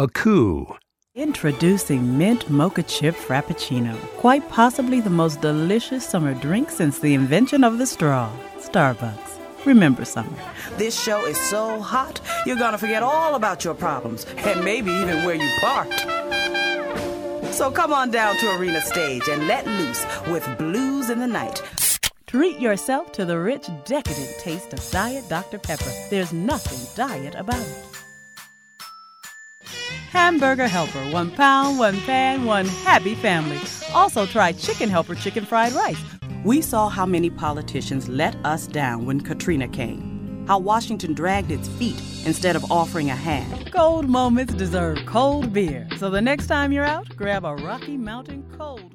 A coup. Introducing Mint Mocha Chip Frappuccino. Quite possibly the most delicious summer drink since the invention of the straw. Starbucks. Remember summer. This show is so hot, you're gonna forget all about your problems, and maybe even where you parked. So come on down to Arena Stage and let loose with Blues in the Night. Treat yourself to the rich, decadent taste of Diet Dr. Pepper. There's nothing diet about it. Hamburger Helper, 1 pound, 1 pan, 1 happy family. Also try Chicken Helper chicken fried rice. We saw how many politicians let us down when Katrina came. How Washington dragged its feet instead of offering a hand. Cold moments deserve cold beer. So the next time you're out, grab a Rocky Mountain Cold.